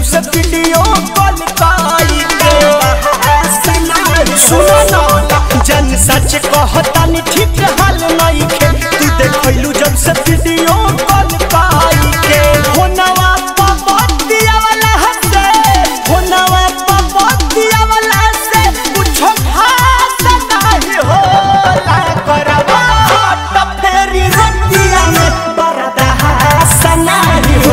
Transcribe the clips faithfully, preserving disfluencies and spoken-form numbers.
से video call काई के सुनो ना जन सच कहतानी ठीक हाल नहीं खे तू देखलू जब से वीडियो कॉल काई के होनवा पपतिया वाला हसे होनवा पपतिया वाला से कुछ खास नहीं होला करवा त फेरी रतिया में बरदा हसना हो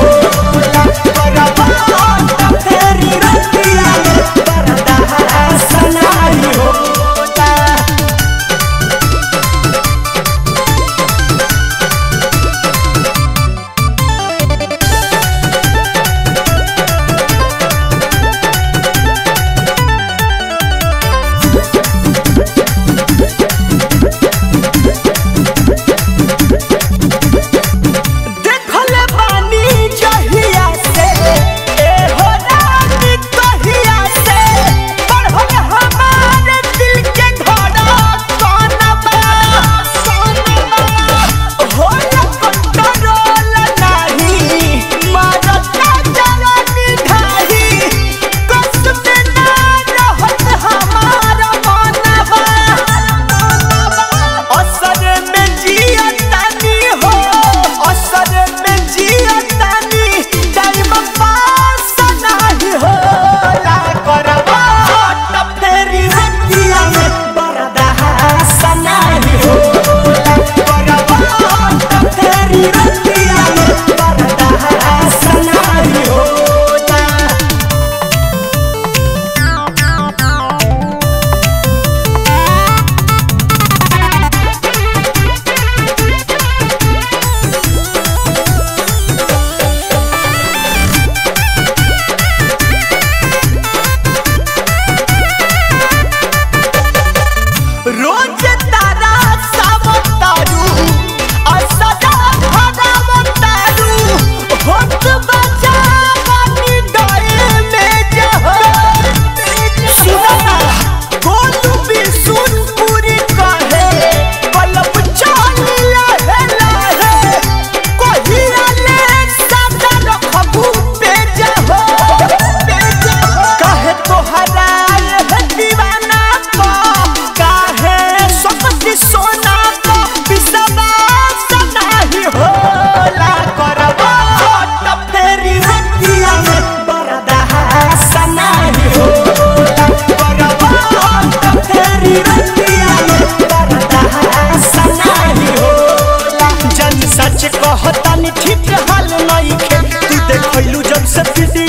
कहतानी ठीक हाल नहीं खे तू देखलू जब से